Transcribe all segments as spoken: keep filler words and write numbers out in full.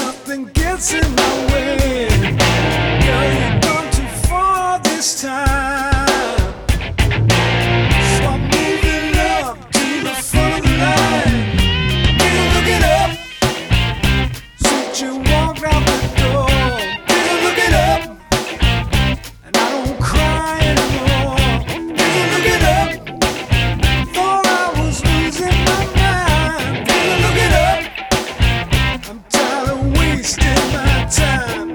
nothing gets in my way. Girl, you've gone too far this time, so I'm moving up to the front of the line. Baby, look it up, since you walked out the door. Baby, look it up, and I don't cry anymore. Baby, look it up, thought I was losing my mind. Baby, look it up, I'm tired of wasting my time.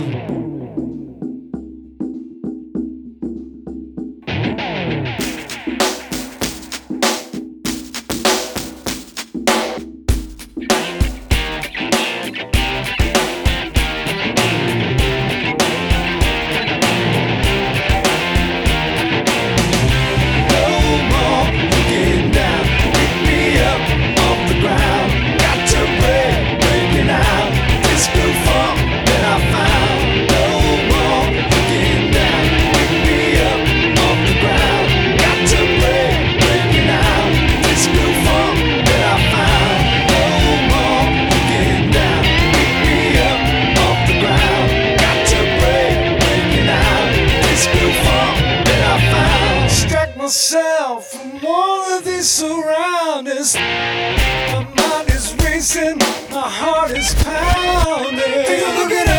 Myself from all of these surroundings. My mind is racing, my heart is pounding. Take a look at